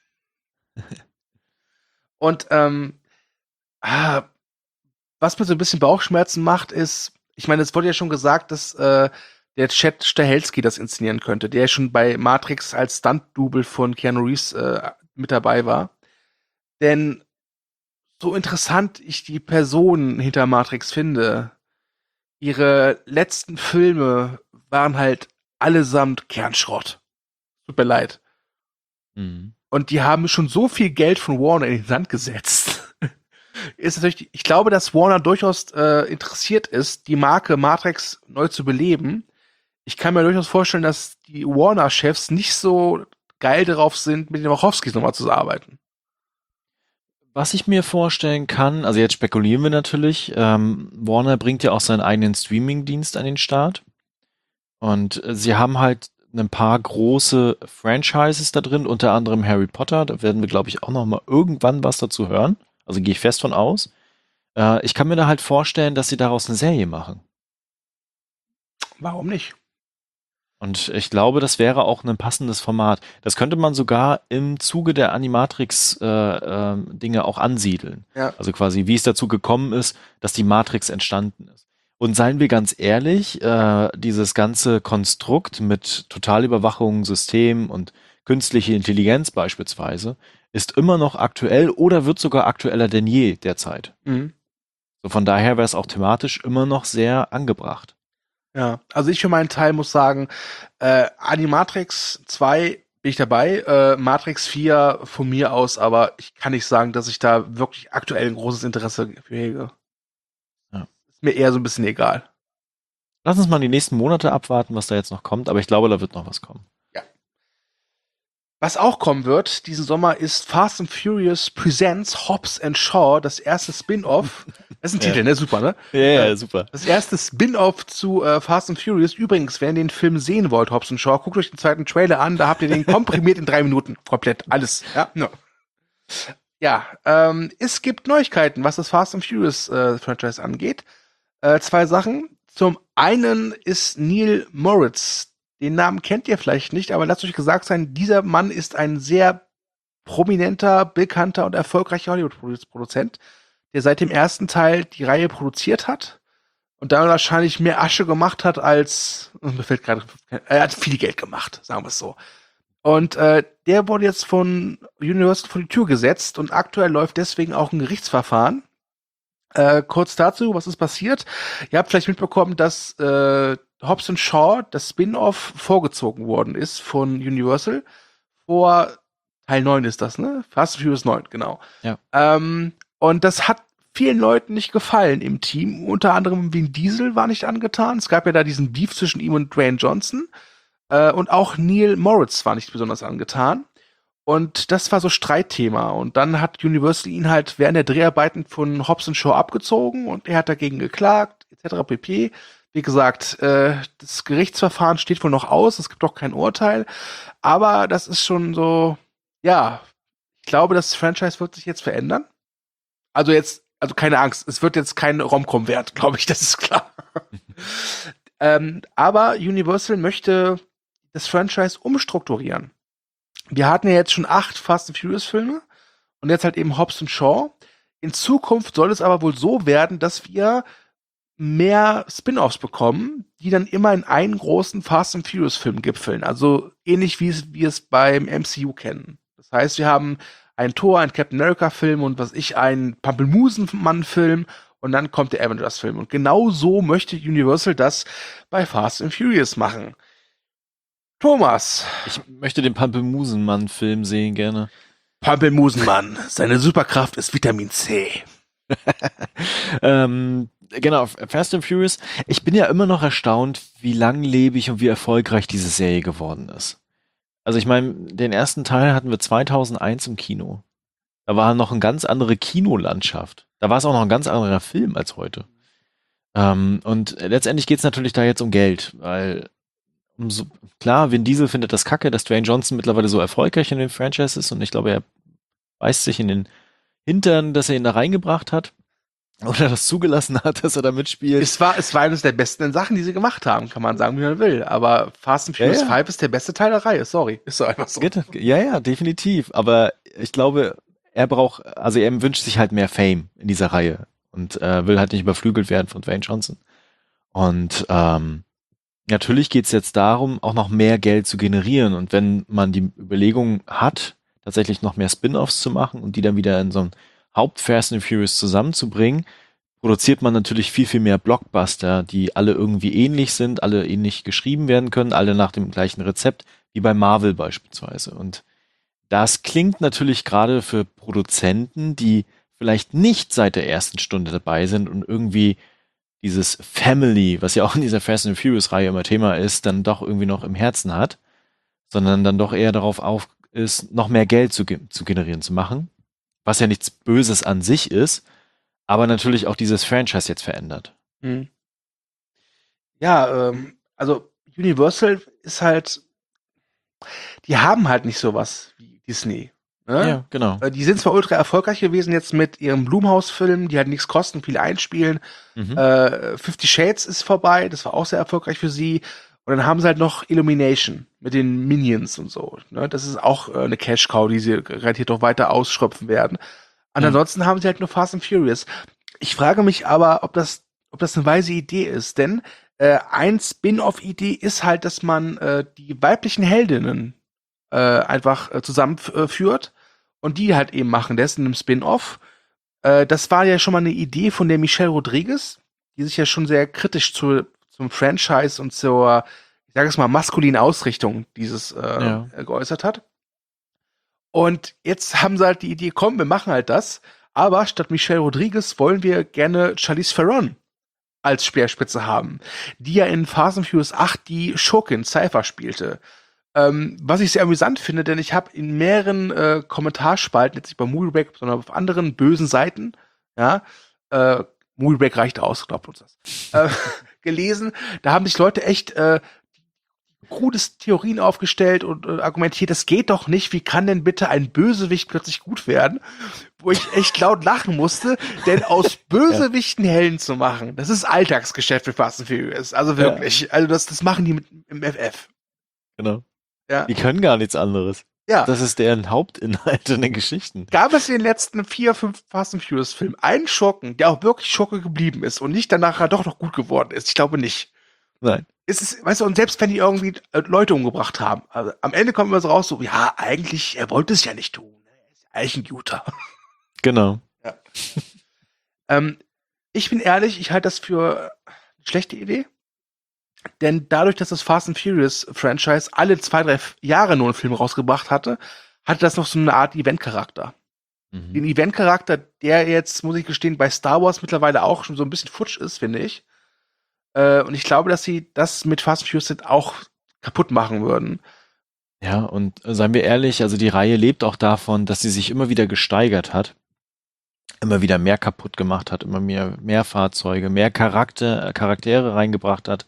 [SPEAKER 1] Und ähm, ah, was mir so ein bisschen Bauchschmerzen macht, ist, ich meine, es wurde ja schon gesagt, dass äh, der Chad Stahelski das inszenieren könnte, der schon bei Matrix als Stunt-Double von Keanu Reeves äh, mit dabei war. Denn so interessant ich die Person hinter Matrix finde, ihre letzten Filme waren halt allesamt Kernschrott. Tut mir leid.
[SPEAKER 2] Mhm.
[SPEAKER 1] Und die haben schon so viel Geld von Warner in den Sand gesetzt. Ist natürlich, ich glaube, dass Warner durchaus äh, interessiert ist, die Marke Matrix neu zu beleben. Ich kann mir durchaus vorstellen, dass die Warner-Chefs nicht so geil darauf sind, mit den Wachowskis nochmal zu arbeiten.
[SPEAKER 2] Was ich mir vorstellen kann, also jetzt spekulieren wir natürlich, ähm, Warner bringt ja auch seinen eigenen Streaming-Dienst an den Start. Und äh, sie haben halt ein paar große Franchises da drin, unter anderem Harry Potter. Da werden wir, glaube ich, auch noch mal irgendwann was dazu hören. Also gehe ich fest von aus. Äh, ich kann mir da halt vorstellen, dass sie daraus eine Serie machen.
[SPEAKER 1] Warum nicht?
[SPEAKER 2] Und ich glaube, das wäre auch ein passendes Format. Das könnte man sogar im Zuge der Animatrix-Dinge äh, äh, auch ansiedeln.
[SPEAKER 1] Ja.
[SPEAKER 2] Also quasi, wie es dazu gekommen ist, dass die Matrix entstanden ist. Und seien wir ganz ehrlich, äh, dieses ganze Konstrukt mit Totalüberwachung, System und künstliche Intelligenz beispielsweise ist immer noch aktuell oder wird sogar aktueller denn je derzeit.
[SPEAKER 1] Mhm.
[SPEAKER 2] So von daher wäre es auch thematisch immer noch sehr angebracht.
[SPEAKER 1] Ja, also ich für meinen Teil muss sagen, äh, Animatrix zwei bin ich dabei, äh, Matrix vier von mir aus, aber ich kann nicht sagen, dass ich da wirklich aktuell ein großes Interesse für hege.
[SPEAKER 2] Ja.
[SPEAKER 1] Ist mir eher so ein bisschen egal.
[SPEAKER 2] Lass uns mal die nächsten Monate abwarten, was da jetzt noch kommt, aber ich glaube, da wird noch was kommen.
[SPEAKER 1] Ja. Was auch kommen wird diesen Sommer ist Fast and Furious Presents Hobbs and Shaw, das erste Spin-off. Das ist ein
[SPEAKER 2] Ja.
[SPEAKER 1] Titel, ne? Super, ne?
[SPEAKER 2] Ja, ja,
[SPEAKER 1] Äh,
[SPEAKER 2] super.
[SPEAKER 1] Das erste Spin-off zu äh, Fast and Furious. Übrigens, wenn ihr den Film sehen wollt, Hobbs and Shaw, guckt euch den zweiten Trailer an, da habt ihr den komprimiert in drei Minuten. Komplett. Alles. Ja, no. Ja, ähm, es gibt Neuigkeiten, was das Fast and Furious äh, Franchise angeht. Äh, zwei Sachen. Zum einen ist Neil Moritz. Den Namen kennt ihr vielleicht nicht, aber lasst euch gesagt sein, dieser Mann ist ein sehr prominenter, bekannter und erfolgreicher Hollywood-Produzent, der seit dem ersten Teil die Reihe produziert hat und dann wahrscheinlich mehr Asche gemacht hat als, mir fällt gerade, er hat viel Geld gemacht, sagen wir es so. Und äh, der wurde jetzt von Universal vor die Tür gesetzt und aktuell läuft deswegen auch ein Gerichtsverfahren. Äh, kurz dazu, was ist passiert? Ihr habt vielleicht mitbekommen, dass äh, Hobbs and Shaw, das Spin-off, vorgezogen worden ist von Universal. Vor Teil neun ist das, ne? Fast and Furious neun, genau.
[SPEAKER 2] Ja.
[SPEAKER 1] Ähm, und das hat vielen Leuten nicht gefallen im Team. Unter anderem Vin Diesel war nicht angetan. Es gab ja da diesen Beef zwischen ihm und Dwayne Johnson. Äh, und auch Neil Moritz war nicht besonders angetan. Und das war so Streitthema. Und dann hat Universal ihn halt während der Dreharbeiten von Hobbs and Shaw abgezogen und er hat dagegen geklagt, et cetera pp. Wie gesagt, äh, das Gerichtsverfahren steht wohl noch aus, es gibt auch kein Urteil. Aber das ist schon so, ja, ich glaube, das Franchise wird sich jetzt verändern. Also jetzt, also keine Angst, es wird jetzt kein Rom-Com wert, glaube ich, das ist klar. ähm, aber Universal möchte das Franchise umstrukturieren. Wir hatten ja jetzt schon acht Fast and Furious Filme und jetzt halt eben Hobbs and Shaw. In Zukunft soll es aber wohl so werden, dass wir mehr Spin-offs bekommen, die dann immer in einen großen Fast and Furious Film gipfeln. Also ähnlich wie es wir es beim M C U kennen. Das heißt, wir haben ein Thor, ein Captain America Film und was ich, ein Pampelmusenmann Film und dann kommt der Avengers Film. Und genau so möchte Universal das bei Fast and Furious machen. Thomas.
[SPEAKER 2] Ich möchte den Pampelmusenmann-Film sehen, gerne.
[SPEAKER 1] Pampelmusenmann. Seine Superkraft ist Vitamin C.
[SPEAKER 2] ähm, genau, Fast and Furious. Ich bin ja immer noch erstaunt, wie langlebig und wie erfolgreich diese Serie geworden ist. Also ich meine, den ersten Teil hatten wir zweitausendeins im Kino. Da war noch eine ganz andere Kinolandschaft. Da war es auch noch ein ganz anderer Film als heute. Ähm, und letztendlich geht es natürlich da jetzt um Geld, weil umso, klar, Vin Diesel findet das kacke, dass Dwayne Johnson mittlerweile so erfolgreich in den Franchise ist und ich glaube, er beißt sich in den Hintern, dass er ihn da reingebracht hat oder das zugelassen hat, dass er da mitspielt.
[SPEAKER 1] Es war, es war eines der besten Sachen, die sie gemacht haben, kann man sagen, wie man will. Aber Fast and Furious
[SPEAKER 2] ja, ja.
[SPEAKER 1] fünf ist der beste Teil der Reihe, sorry. Ist so einfach so.
[SPEAKER 2] Ja, ja, definitiv. Aber ich glaube, er braucht, also er wünscht sich halt mehr Fame in dieser Reihe und äh, will halt nicht überflügelt werden von Dwayne Johnson. Und ähm, Natürlich geht's jetzt darum, auch noch mehr Geld zu generieren. Und wenn man die Überlegung hat, tatsächlich noch mehr Spin-offs zu machen und die dann wieder in so ein Haupt-Fast and Furious zusammenzubringen, produziert man natürlich viel, viel mehr Blockbuster, die alle irgendwie ähnlich sind, alle ähnlich geschrieben werden können, alle nach dem gleichen Rezept, wie bei Marvel beispielsweise. Und das klingt natürlich gerade für Produzenten, die vielleicht nicht seit der ersten Stunde dabei sind und irgendwie dieses Family, was ja auch in dieser Fast and Furious Reihe immer Thema ist, dann doch irgendwie noch im Herzen hat, sondern dann doch eher darauf auf ist, noch mehr Geld zu, ge zu generieren, zu machen, was ja nichts Böses an sich ist, aber natürlich auch dieses Franchise jetzt verändert.
[SPEAKER 1] Hm. Ja, ähm, also Universal ist halt, die haben halt nicht sowas wie Disney. Ne?
[SPEAKER 2] Ja, genau.
[SPEAKER 1] Äh, Die sind zwar ultra erfolgreich gewesen jetzt mit ihrem Blumhouse-Film, die halt nichts kosten, viel einspielen.
[SPEAKER 2] Mhm.
[SPEAKER 1] Äh, Fifty Shades ist vorbei, das war auch sehr erfolgreich für sie. Und dann haben sie halt noch Illumination mit den Minions und so. Ne? Das ist auch äh, eine Cash-Cow, die sie garantiert noch weiter ausschröpfen werden. Und
[SPEAKER 2] Ja.
[SPEAKER 1] ansonsten haben sie halt nur Fast and Furious. Ich frage mich aber, ob das, ob das eine weise Idee ist, denn äh, ein Spin-off-Idee ist halt, dass man äh, die weiblichen Heldinnen äh, einfach äh, zusammenführt und die halt eben machen. Der ist in einem Spin-off. Äh, das war ja schon mal eine Idee von der Michelle Rodriguez, die sich ja schon sehr kritisch zu, zum Franchise und zur, ich sage es mal, maskulinen Ausrichtung dieses äh,
[SPEAKER 2] Ja.
[SPEAKER 1] geäußert hat. Und jetzt haben sie halt die Idee, komm, wir machen halt das, aber statt Michelle Rodriguez wollen wir gerne Charlize Theron als Speerspitze haben, die ja in Fast and Furious acht die Schurkin Cypher spielte. Ähm, was ich sehr amüsant finde, denn ich habe in mehreren äh, Kommentarspalten, jetzt nicht bei Moviebreak, sondern auf anderen bösen Seiten, ja, äh, Moviebreak reicht aus, glaubt uns das, äh, gelesen, da haben sich Leute echt äh, krudes Theorien aufgestellt und äh, argumentiert, das geht doch nicht, wie kann denn bitte ein Bösewicht plötzlich gut werden? Wo ich echt laut lachen musste, denn aus Bösewichten Helden zu machen, das ist Alltagsgeschäft für Fast and Furious, also wirklich, ja. Also das, das machen die mit, im F F.
[SPEAKER 2] Genau.
[SPEAKER 1] Ja.
[SPEAKER 2] Die können gar nichts anderes.
[SPEAKER 1] Ja.
[SPEAKER 2] Das ist deren Hauptinhalt in den Geschichten.
[SPEAKER 1] Gab es in den letzten vier, fünf Fast and Furious Filmen einen Schurken, der auch wirklich Schurke geblieben ist und nicht danach doch noch gut geworden ist? Ich glaube nicht.
[SPEAKER 2] Nein.
[SPEAKER 1] Es ist, weißt du, und selbst wenn die irgendwie äh, Leute umgebracht haben, also am Ende kommt immer so raus, so, ja, eigentlich, er wollte es ja nicht tun. Er ist ja eigentlich ein Guter.
[SPEAKER 2] Genau.
[SPEAKER 1] Ja. ähm, ich bin ehrlich, ich halte das für eine schlechte Idee. Denn dadurch, dass das Fast and Furious Franchise alle zwei, drei Jahre nur einen Film rausgebracht hatte, hatte das noch so eine Art Event-Charakter. Mhm. Den Event-Charakter, der jetzt, muss ich gestehen, bei Star Wars mittlerweile auch schon so ein bisschen futsch ist, finde ich. Äh, und ich glaube, dass sie das mit Fast and Furious auch kaputt machen würden.
[SPEAKER 2] Ja, und seien wir ehrlich, also die Reihe lebt auch davon, dass sie sich immer wieder gesteigert hat. Immer wieder mehr kaputt gemacht hat, immer mehr, mehr Fahrzeuge, mehr Charakter, Charaktere reingebracht hat.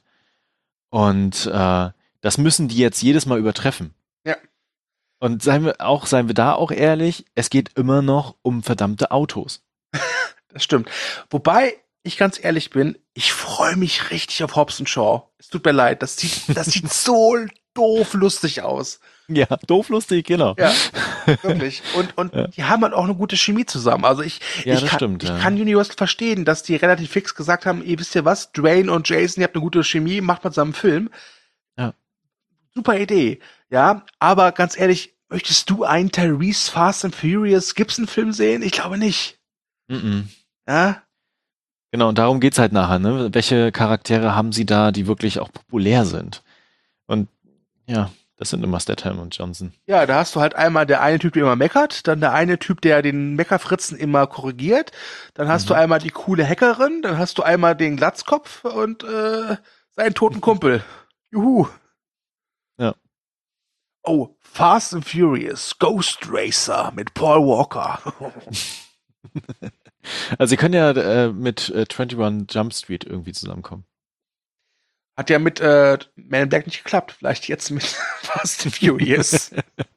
[SPEAKER 2] Und äh, das müssen die jetzt jedes Mal übertreffen.
[SPEAKER 1] Ja.
[SPEAKER 2] Und seien wir auch, seien wir da auch ehrlich, es geht immer noch um verdammte Autos.
[SPEAKER 1] Das stimmt. Wobei ich ganz ehrlich bin, ich freue mich richtig auf Hobbs and Shaw. Es tut mir leid, das sieht, das sieht so doof lustig aus.
[SPEAKER 2] Ja, doof lustig, genau.
[SPEAKER 1] Ja, wirklich. Und, und ja. Die haben halt auch eine gute Chemie zusammen. Also ich,
[SPEAKER 2] ja,
[SPEAKER 1] ich,
[SPEAKER 2] das
[SPEAKER 1] kann,
[SPEAKER 2] stimmt,
[SPEAKER 1] ich
[SPEAKER 2] ja.
[SPEAKER 1] kann Universal verstehen, dass die relativ fix gesagt haben, ihr wisst ja was, Dwayne und Jason, ihr habt eine gute Chemie, macht mal zusammen einen Film.
[SPEAKER 2] Ja.
[SPEAKER 1] Super Idee. Ja, aber ganz ehrlich, möchtest du einen Tyrese Fast and Furious Gibson-Film sehen? Ich glaube nicht.
[SPEAKER 2] Mm-mm.
[SPEAKER 1] Ja?
[SPEAKER 2] Genau, und darum geht's halt nachher, ne? Welche Charaktere haben sie da, die wirklich auch populär sind? Und ja, das sind immer Statham und Johnson.
[SPEAKER 1] Ja, da hast du halt einmal der eine Typ, der immer meckert, dann der eine Typ, der den Meckerfritzen immer korrigiert, dann hast
[SPEAKER 2] Mhm.
[SPEAKER 1] du einmal die coole Hackerin, dann hast du einmal den Glatzkopf und äh, seinen toten Kumpel. Juhu.
[SPEAKER 2] Ja.
[SPEAKER 1] Oh, Fast and Furious, Ghost Racer mit Paul Walker.
[SPEAKER 2] Also sie können ja äh, mit äh, einundzwanzig Jump Street irgendwie zusammenkommen.
[SPEAKER 1] Hat ja mit äh, Man in Black nicht geklappt. Vielleicht jetzt mit Fast and Furious.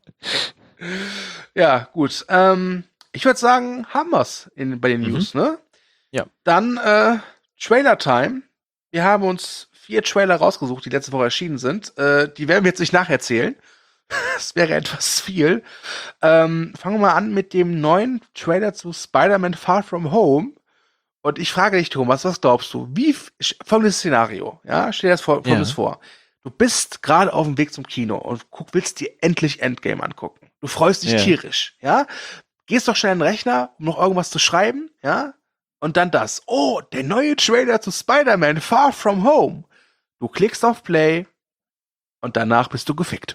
[SPEAKER 1] Ja, gut. Ähm, ich würde sagen, haben wir's in, bei den
[SPEAKER 2] Mhm.
[SPEAKER 1] News, ne?
[SPEAKER 2] Ja.
[SPEAKER 1] Dann äh, Trailer-Time. Wir haben uns vier Trailer rausgesucht, die letzte Woche erschienen sind. Äh, die werden wir jetzt nicht nacherzählen. Das wäre etwas viel. Ähm, fangen wir mal an mit dem neuen Trailer zu Spider-Man Far From Home. Und ich frage dich, Thomas, was glaubst du? Wie, f- sch- folgendes Szenario, ja, stell dir das vor, folgendes
[SPEAKER 2] Ja,
[SPEAKER 1] vor. Du bist gerade auf dem Weg zum Kino und guck, willst dir endlich Endgame angucken. Du freust dich
[SPEAKER 2] ja.
[SPEAKER 1] tierisch, ja? Gehst doch schnell in den Rechner, um noch irgendwas zu schreiben, ja? Und dann das. Oh, der neue Trailer zu Spider-Man Far From Home. Du klickst auf Play und danach bist du gefickt.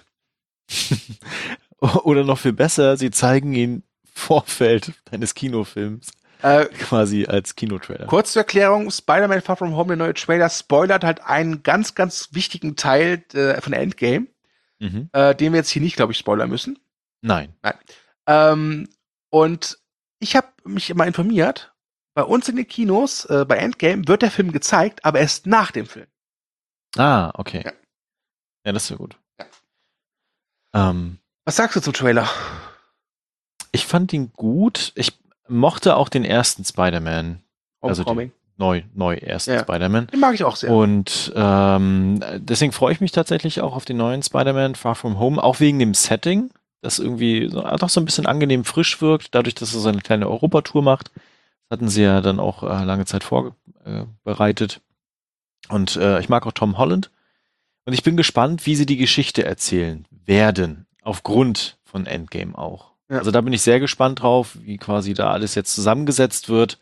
[SPEAKER 2] Oder noch viel besser, sie zeigen ihn Vorfeld deines Kinofilms
[SPEAKER 1] Äh,
[SPEAKER 2] quasi als Kinotrailer.
[SPEAKER 1] Kurz zur Erklärung, Spider-Man Far From Home, der neue Trailer, spoilert halt einen ganz, ganz wichtigen Teil äh, von Endgame,
[SPEAKER 2] Mhm.
[SPEAKER 1] äh, den wir jetzt hier nicht, glaube ich, spoilern müssen.
[SPEAKER 2] Nein.
[SPEAKER 1] Nein. Ähm, und ich habe mich immer informiert, bei uns in den Kinos, äh, bei Endgame, wird der Film gezeigt, aber erst nach dem Film.
[SPEAKER 2] Ah, okay.
[SPEAKER 1] Ja.
[SPEAKER 2] Ja, das ist ja gut.
[SPEAKER 1] Ja.
[SPEAKER 2] Ähm,
[SPEAKER 1] Was sagst du zum Trailer?
[SPEAKER 2] ich fand ihn gut. Ich mochte auch den ersten Spider-Man. Also den
[SPEAKER 1] Homecoming.
[SPEAKER 2] neu, neu ersten
[SPEAKER 1] Ja.
[SPEAKER 2] Spider-Man.
[SPEAKER 1] Den mag ich auch sehr.
[SPEAKER 2] Und ähm, deswegen freue ich mich tatsächlich auch auf den neuen Spider-Man Far From Home, auch wegen dem Setting, das irgendwie so, doch so ein bisschen angenehm frisch wirkt, dadurch, dass er so eine kleine Europatour macht. Das hatten sie ja dann auch äh, lange Zeit vorbereitet. Und äh, ich mag auch Tom Holland. Und ich bin gespannt, wie sie die Geschichte erzählen werden, aufgrund von Endgame auch.
[SPEAKER 1] Ja.
[SPEAKER 2] Also da bin ich sehr gespannt drauf, wie quasi da alles jetzt zusammengesetzt wird.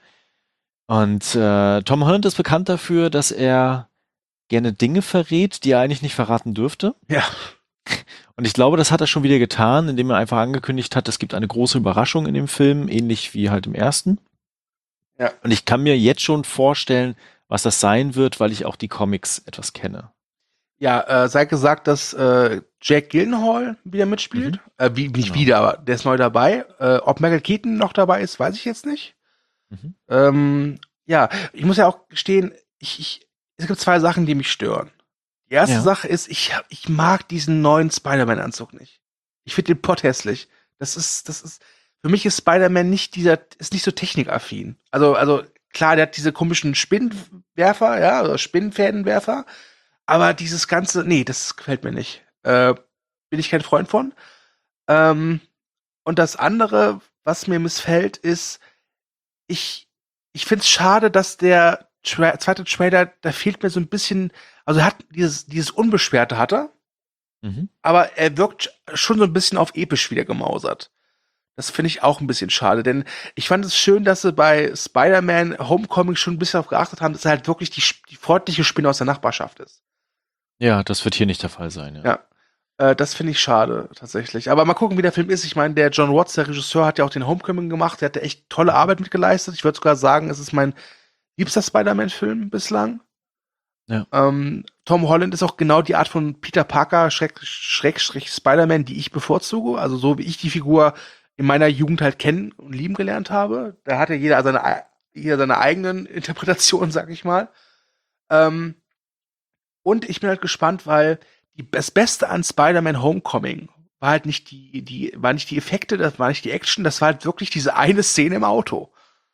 [SPEAKER 2] Und äh, Tom Holland ist bekannt dafür, dass er gerne Dinge verrät, die er eigentlich nicht verraten dürfte.
[SPEAKER 1] Ja.
[SPEAKER 2] Und ich glaube, das hat er schon wieder getan, indem er einfach angekündigt hat, es gibt eine große Überraschung in dem Film, ähnlich wie halt im ersten.
[SPEAKER 1] Ja.
[SPEAKER 2] Und ich kann mir jetzt schon vorstellen, was das sein wird, weil ich auch die Comics etwas kenne.
[SPEAKER 1] Ja, äh, sei gesagt, dass äh, Jack Gyllenhaal wieder mitspielt.
[SPEAKER 2] Mhm.
[SPEAKER 1] Äh, wie, nicht
[SPEAKER 2] Genau.
[SPEAKER 1] wieder, aber der ist neu dabei. Äh, ob Michael Keaton noch dabei ist, weiß ich jetzt nicht.
[SPEAKER 2] Mhm.
[SPEAKER 1] Ähm, ja, ich muss ja auch gestehen, ich, ich, es gibt zwei Sachen, die mich stören. Die erste
[SPEAKER 2] Ja.
[SPEAKER 1] Sache ist, ich, hab- ich mag diesen neuen Spider-Man-Anzug nicht. Ich finde den Pott hässlich. Das ist, das ist, für mich ist Spider-Man nicht dieser, ist nicht so technikaffin. Also, also, klar, der hat diese komischen Spinnenwerfer, ja, oder Spinnenfädenwerfer. Aber dieses ganze, nee, das gefällt mir nicht. Äh, bin ich kein Freund von. Ähm, und das andere, was mir missfällt, ist, ich, ich find's schade, dass der Tra zweite Trailer, da fehlt mir so ein bisschen, also er hat dieses, dieses Unbeschwerte hat er,
[SPEAKER 2] Mhm.
[SPEAKER 1] aber er wirkt schon so ein bisschen auf episch wieder gemausert. Das finde ich auch ein bisschen schade, denn ich fand es schön, dass sie bei Spider-Man Homecoming schon ein bisschen darauf geachtet haben, dass er halt wirklich die, die freundliche Spinne aus der Nachbarschaft ist.
[SPEAKER 2] Ja, das wird hier nicht der Fall sein. Ja.
[SPEAKER 1] Ja. Äh, das finde ich schade, tatsächlich. Aber mal gucken, wie der Film ist. Ich meine, der John Watts, der Regisseur, hat ja auch den Homecoming gemacht. Der hat echt tolle Arbeit mitgeleistet. Ich würde sogar sagen, es ist mein liebster Spider-Man-Film bislang.
[SPEAKER 2] Ja.
[SPEAKER 1] Ähm, Tom Holland ist auch genau die Art von Peter Parker, Schräg- Schrägstrich Spider-Man, die ich bevorzuge. Also so wie ich die Figur in meiner Jugend halt kennen und lieben gelernt habe. Da hatte jeder seine, ei- jeder seine eigenen Interpretationen, sag ich mal. Ähm, und ich bin halt gespannt, weil die, das Beste an Spider-Man Homecoming war halt nicht die, die, war nicht die Effekte, das war nicht die Action, das war halt wirklich diese eine Szene im Auto.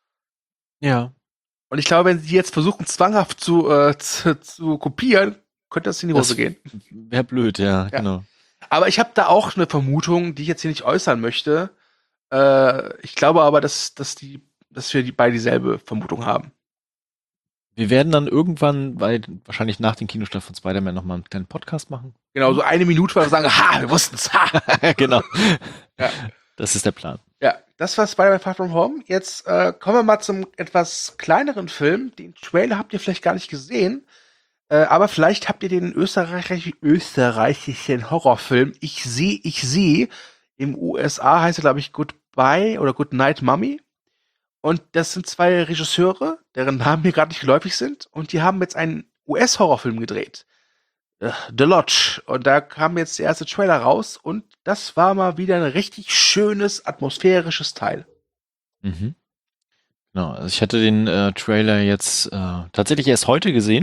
[SPEAKER 2] Ja.
[SPEAKER 1] Und ich glaube, wenn sie jetzt versuchen, zwanghaft zu, äh, zu, zu kopieren, könnte das in die Hose
[SPEAKER 2] Das
[SPEAKER 1] gehen.
[SPEAKER 2] wäre blöd, ja,
[SPEAKER 1] Ja.
[SPEAKER 2] genau.
[SPEAKER 1] Aber ich habe da auch eine Vermutung, die ich jetzt hier nicht äußern möchte. Äh, ich glaube aber, dass, dass, die, dass wir die beide dieselbe Vermutung haben.
[SPEAKER 2] Wir werden dann irgendwann, bei, wahrscheinlich nach dem Kinostart von Spider-Man nochmal einen kleinen Podcast machen.
[SPEAKER 1] Genau, so eine Minute, weil wir sagen, ha, wir wussten's, ha.
[SPEAKER 2] Genau.
[SPEAKER 1] Ja.
[SPEAKER 2] Das ist der Plan.
[SPEAKER 1] Ja, das war Spider-Man Far From Home. Jetzt äh, kommen wir mal zum etwas kleineren Film. Den Trailer habt ihr vielleicht gar nicht gesehen. Äh, aber vielleicht habt ihr den österreichisch österreichischen Horrorfilm Ich seh, ich seh. Im U S A heißt er, glaube ich, Goodbye oder Good Night Mommy. Und das sind zwei Regisseure, deren Namen mir gerade nicht geläufig sind. Und die haben jetzt einen U S-Horrorfilm gedreht. Äh, The Lodge. Und da kam jetzt der erste Trailer raus. Und das war mal wieder ein richtig schönes, atmosphärisches Teil.
[SPEAKER 2] Mhm. Genau, also ich hatte den äh, Trailer jetzt äh, tatsächlich erst heute gesehen.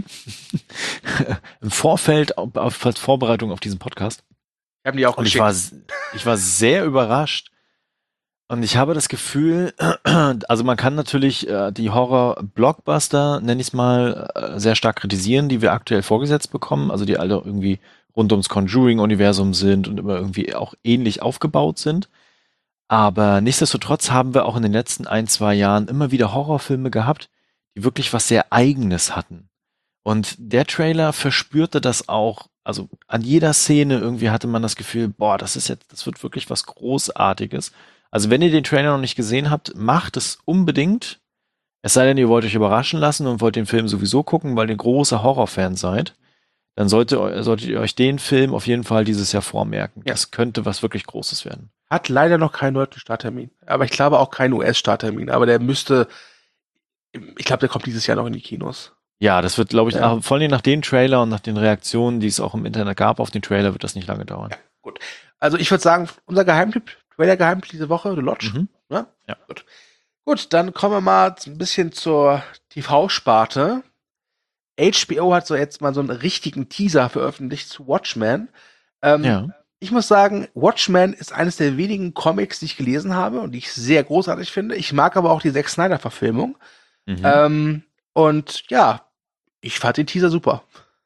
[SPEAKER 2] Im Vorfeld auf, auf als Vorbereitung auf diesen Podcast.
[SPEAKER 1] Ich habe die auch
[SPEAKER 2] Und ich
[SPEAKER 1] geschickt.
[SPEAKER 2] war, s- ich war sehr überrascht. Und ich habe das Gefühl, also man kann natürlich äh, die Horror-Blockbuster, nenne ich es mal, äh, sehr stark kritisieren, die wir aktuell vorgesetzt bekommen, also die alle irgendwie rund ums Conjuring-Universum sind und immer irgendwie auch ähnlich aufgebaut sind. Aber nichtsdestotrotz haben wir auch in den letzten ein, zwei Jahren immer wieder Horrorfilme gehabt, die wirklich was sehr Eigenes hatten. Und der Trailer verspürte das auch. Also an jeder Szene irgendwie hatte man das Gefühl, boah, das ist jetzt, das wird wirklich was Großartiges. Also wenn ihr den Trailer noch nicht gesehen habt, macht es unbedingt. Es sei denn, ihr wollt euch überraschen lassen und wollt den Film sowieso gucken, weil ihr großer Horrorfan seid. Dann sollte, solltet ihr euch den Film auf jeden Fall dieses Jahr vormerken.
[SPEAKER 1] Ja.
[SPEAKER 2] Das könnte was wirklich Großes werden.
[SPEAKER 1] Hat leider noch keinen deutschen Starttermin. Aber ich glaube auch keinen U S-Starttermin. Aber der müsste, ich glaube, der kommt dieses Jahr noch in die Kinos.
[SPEAKER 2] Ja, das wird, glaube ich,
[SPEAKER 1] Ja.
[SPEAKER 2] auch, vor allem nach den Trailer und nach den Reaktionen, die es auch im Internet gab auf den Trailer, wird das nicht lange dauern.
[SPEAKER 1] Ja, gut. Also ich würde sagen, unser Geheimtipp, Trailer-Geheimtipp diese Woche, The Lodge.
[SPEAKER 2] Mhm.
[SPEAKER 1] Ne?
[SPEAKER 2] Ja.
[SPEAKER 1] Gut. Gut, dann kommen wir mal ein bisschen zur T V-Sparte. H B O hat so jetzt mal so einen richtigen Teaser veröffentlicht zu Watchmen. Ähm,
[SPEAKER 2] Ja.
[SPEAKER 1] Ich muss sagen, Watchmen ist eines der wenigen Comics, die ich gelesen habe und die ich sehr großartig finde. Ich mag aber auch die Zack Snyder-Verfilmung.
[SPEAKER 2] Mhm.
[SPEAKER 1] Ähm, und ja, ich fand den Teaser super.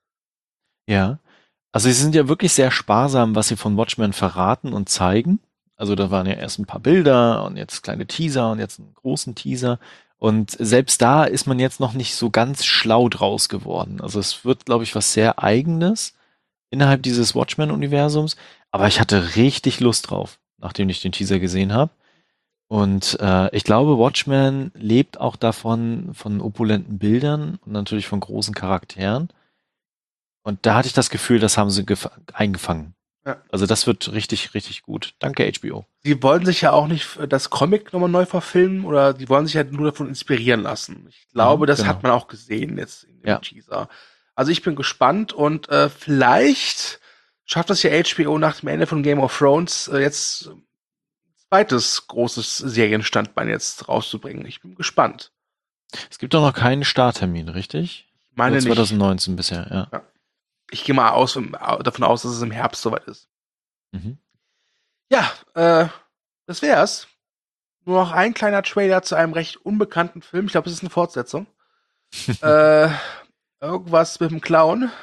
[SPEAKER 2] Ja. Also sie sind ja wirklich sehr sparsam, was sie von Watchmen verraten und zeigen. Also da waren ja erst ein paar Bilder und jetzt kleine Teaser und jetzt einen großen Teaser. Und selbst da ist man jetzt noch nicht so ganz schlau draus geworden. Also es wird, glaube ich, was sehr Eigenes innerhalb dieses Watchmen-Universums. Aber ich hatte richtig Lust drauf, nachdem ich den Teaser gesehen habe. Und äh, ich glaube, Watchmen lebt auch davon, von opulenten Bildern und natürlich von großen Charakteren. Und da hatte ich das Gefühl, das haben sie gef- eingefangen.
[SPEAKER 1] Ja.
[SPEAKER 2] Also das wird richtig, richtig gut. Danke, H B O.
[SPEAKER 1] Sie wollen sich ja auch nicht das Comic nochmal neu verfilmen oder sie wollen sich halt nur davon inspirieren lassen. Ich glaube,
[SPEAKER 2] Mhm,
[SPEAKER 1] das
[SPEAKER 2] genau.
[SPEAKER 1] hat man auch gesehen jetzt in dem
[SPEAKER 2] Ja.
[SPEAKER 1] Teaser. Also ich bin gespannt und äh, vielleicht schafft es ja H B O nach dem Ende von Game of Thrones äh, jetzt ein zweites großes Serienstandbein jetzt rauszubringen. Ich bin gespannt.
[SPEAKER 2] Es gibt doch noch keinen Starttermin, richtig?
[SPEAKER 1] Ich meine
[SPEAKER 2] Nur
[SPEAKER 1] nicht.
[SPEAKER 2] zwanzig neunzehn bisher, ja.
[SPEAKER 1] Ich gehe mal aus, davon aus, dass es im Herbst soweit ist.
[SPEAKER 2] Mhm.
[SPEAKER 1] Ja, äh, das wär's. Nur noch ein kleiner Trailer zu einem recht unbekannten Film. Ich glaube, es ist eine Fortsetzung. äh, irgendwas mit dem Clown.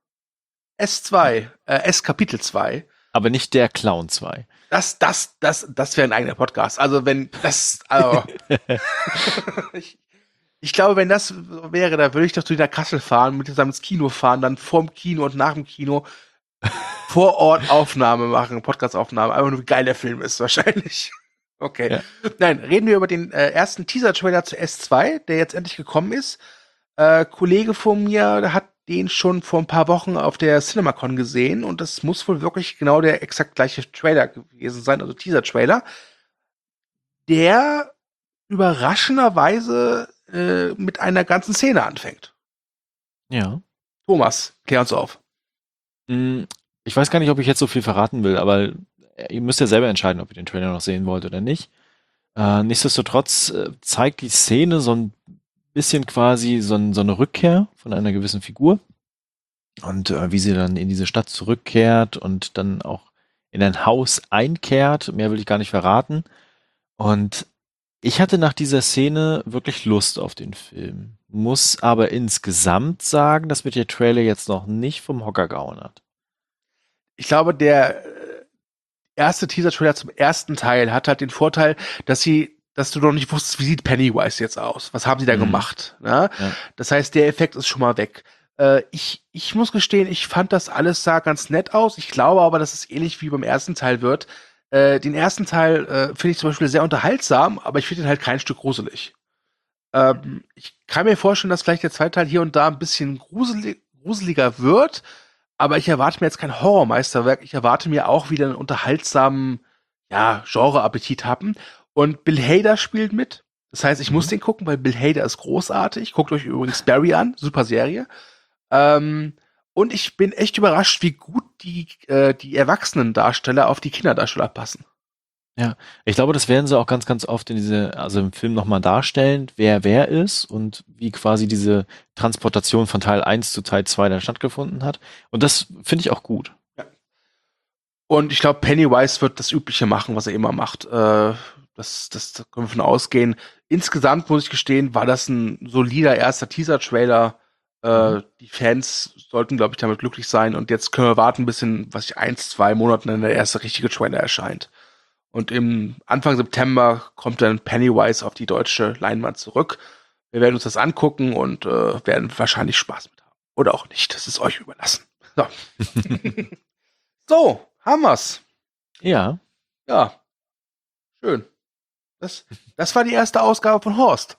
[SPEAKER 1] S zwei, äh, S Kapitel zwei.
[SPEAKER 2] Aber nicht der Clown zwei.
[SPEAKER 1] Das, das, das, das wäre ein eigener Podcast. Also wenn das, also ich, ich glaube, wenn das wäre, da würde ich doch durch nach Kassel fahren, mit zusammen ins Kino fahren, dann vorm Kino und nach dem Kino vor Ort Aufnahme machen, Podcast-Aufnahme. Einfach nur, wie geil der Film ist, wahrscheinlich. Okay.
[SPEAKER 2] Ja.
[SPEAKER 1] Nein, reden wir über den äh, ersten Teaser-Trailer zu S zwei, der jetzt endlich gekommen ist. Äh, Kollege von mir hat den schon vor ein paar Wochen auf der CinemaCon gesehen und das muss wohl wirklich genau der exakt gleiche Trailer gewesen sein, also Teaser-Trailer, der überraschenderweise äh, mit einer ganzen Szene anfängt.
[SPEAKER 2] Ja.
[SPEAKER 1] Thomas, klär uns auf.
[SPEAKER 2] Mm, Ich weiß gar nicht, ob ich jetzt so viel verraten will, aber ihr müsst ja selber entscheiden, ob ihr den Trailer noch sehen wollt oder nicht. Äh, nichtsdestotrotz äh, zeigt die Szene so ein bisschen quasi so, ein, so eine Rückkehr von einer gewissen Figur und äh, wie sie dann in diese Stadt zurückkehrt und dann auch in ein Haus einkehrt. Mehr will ich gar nicht verraten. Und ich hatte nach dieser Szene wirklich Lust auf den Film, muss aber insgesamt sagen, dass mir der Trailer jetzt noch nicht vom Hocker gehauen hat.
[SPEAKER 1] Ich glaube, der äh, erste Teaser-Trailer zum ersten Teil hat halt den Vorteil, dass sie, dass du noch nicht wusstest, wie sieht Pennywise jetzt aus? Was haben sie da
[SPEAKER 2] Mhm.
[SPEAKER 1] gemacht? Ne?
[SPEAKER 2] Ja.
[SPEAKER 1] Das heißt, der Effekt ist schon mal weg. Äh, ich, ich muss gestehen, ich fand das alles sah ganz nett aus. Ich glaube aber, dass es ähnlich wie beim ersten Teil wird. Äh, den ersten Teil äh, finde ich zum Beispiel sehr unterhaltsam, aber ich finde ihn halt kein Stück gruselig. Ähm, ich kann mir vorstellen, dass vielleicht der zweite Teil hier und da ein bisschen gruselig, gruseliger wird, aber ich erwarte mir jetzt kein Horrormeisterwerk. Ich erwarte mir auch wieder einen unterhaltsamen, ja, Genre-Appetit haben. Und Bill Hader spielt mit. Das heißt, ich
[SPEAKER 2] Mhm.
[SPEAKER 1] muss den gucken, weil Bill Hader ist großartig. Guckt euch übrigens Barry an, super Serie. Ähm, und ich bin echt überrascht, wie gut die, äh, die erwachsenen Darsteller auf die Kinderdarsteller passen.
[SPEAKER 2] Ich glaube, das werden sie auch ganz, ganz oft in diese, also im Film nochmal darstellen, wer wer ist und wie quasi diese Transportation von Teil eins zu Teil zwei dann stattgefunden hat. Und das finde ich auch gut.
[SPEAKER 1] Und ich glaube, Pennywise wird das Übliche machen, was er immer macht. Äh, das, das, da können wir von ausgehen. Insgesamt muss ich gestehen, war das ein solider erster Teaser-Trailer. Äh,
[SPEAKER 2] Mhm.
[SPEAKER 1] Die Fans sollten, glaube ich, damit glücklich sein. Und jetzt können wir warten, bis in, was ich, eins, zwei Monaten dann der erste richtige Trailer erscheint. Und im Anfang September kommt dann Pennywise auf die deutsche Leinwand zurück. Wir werden uns das angucken und äh, werden wahrscheinlich Spaß mit haben. Oder auch nicht. Das ist euch überlassen. So, so haben wir's.
[SPEAKER 2] Ja.
[SPEAKER 1] Ja, schön. Das, das war die erste Ausgabe von Horst.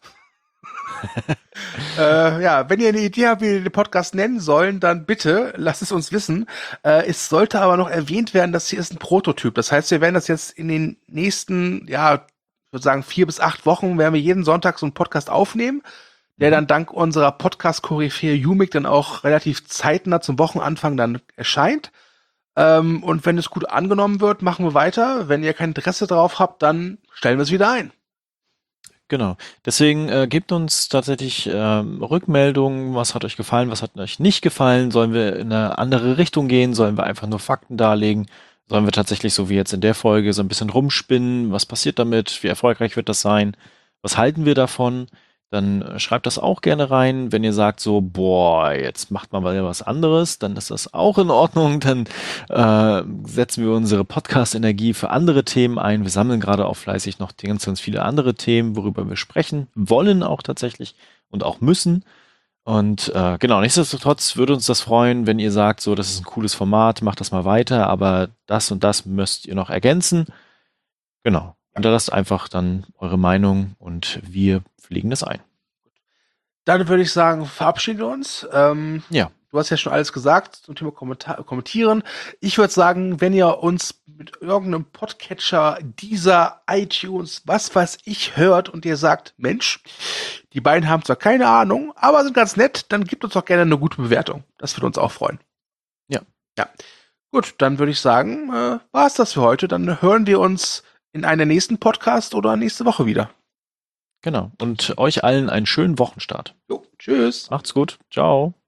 [SPEAKER 1] äh, ja, wenn ihr eine Idee habt, wie wir den Podcast nennen sollen, dann bitte lasst es uns wissen. Äh, es sollte aber noch erwähnt werden, dass hier ist ein Prototyp. Das heißt, wir werden das jetzt in den nächsten, ja, ich würde sagen, vier bis acht Wochen werden wir jeden Sonntag so einen Podcast aufnehmen, der dann dank unserer Podcast-Koryphäe Jumik dann auch relativ zeitnah zum Wochenanfang dann erscheint. Ähm, und wenn es gut angenommen wird, machen wir weiter. Wenn ihr kein Interesse drauf habt, dann stellen wir es wieder ein.
[SPEAKER 2] Genau. Deswegen äh, gebt uns tatsächlich ähm, Rückmeldungen, was hat euch gefallen, was hat euch nicht gefallen, sollen wir in eine andere Richtung gehen, sollen wir einfach nur Fakten darlegen, sollen wir tatsächlich so wie jetzt in der Folge so ein bisschen rumspinnen, was passiert damit, wie erfolgreich wird das sein, was halten wir davon, dann äh, schreibt das auch gerne rein, wenn ihr sagt so, boah, jetzt macht man mal was anderes, dann ist das auch in Ordnung, dann äh, setzen wir unsere Podcast-Energie für andere Themen ein, wir sammeln gerade auch fleißig noch ganz, ganz viele andere Themen, worüber wir sprechen wollen auch tatsächlich und auch müssen. Und äh, genau, nichtsdestotrotz würde uns das freuen, wenn ihr sagt, so, das ist ein cooles Format, macht das mal weiter, aber das und das müsst ihr noch ergänzen. Genau. Hinterlasst einfach dann eure Meinung und wir pflegen das ein.
[SPEAKER 1] Dann würde ich sagen, verabschieden wir uns. Ähm,
[SPEAKER 2] Ja.
[SPEAKER 1] Du hast ja schon alles gesagt zum Thema Kommentar kommentieren. Ich würde sagen, wenn ihr uns mit irgendeinem Podcatcher, dieser iTunes, was weiß ich, hört und ihr sagt, Mensch, die beiden haben zwar keine Ahnung, aber sind ganz nett, dann gebt uns doch gerne eine gute Bewertung. Das würde uns auch freuen.
[SPEAKER 2] Ja.
[SPEAKER 1] Ja. Gut, dann würde ich sagen, äh, war es das für heute. Dann hören wir uns in einer nächsten Podcast oder nächste Woche wieder.
[SPEAKER 2] Genau. Und euch allen einen schönen Wochenstart.
[SPEAKER 1] Jo, tschüss.
[SPEAKER 2] Macht's gut. Ciao.